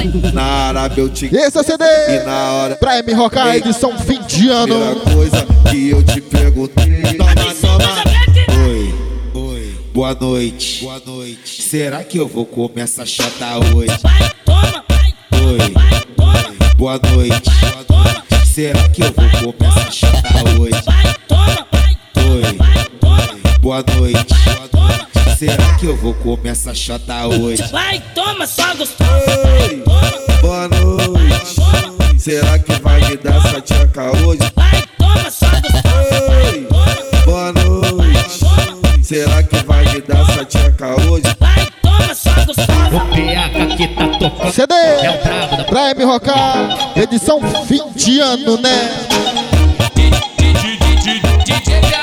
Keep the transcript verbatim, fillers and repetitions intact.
Na Arábia eu te Esse é o C D e na hora pra M Rocar, edição fim de ano. primeira coisa que eu te perguntei. Toma, toma. Oi, oi. Boa noite. Boa noite. Será que eu vou comer essa chota hoje? Oi. Boa noite. Boa noite. Será que eu vou comer essa chota hoje? Oi. Boa noite. Será que eu vou comer essa chota hoje? Vai, toma, só gostoso. Oi. Boa noite. Será que vai me dar essa tcheca hoje? Vai, toma, só gostoso. Oi. Boa noite. Será que vai me dar essa tcheca hoje? Vai, toma, só gostoso. O P H que tá tocando C D é o brabo da pra M Rocar, edição fim de ano, né? D J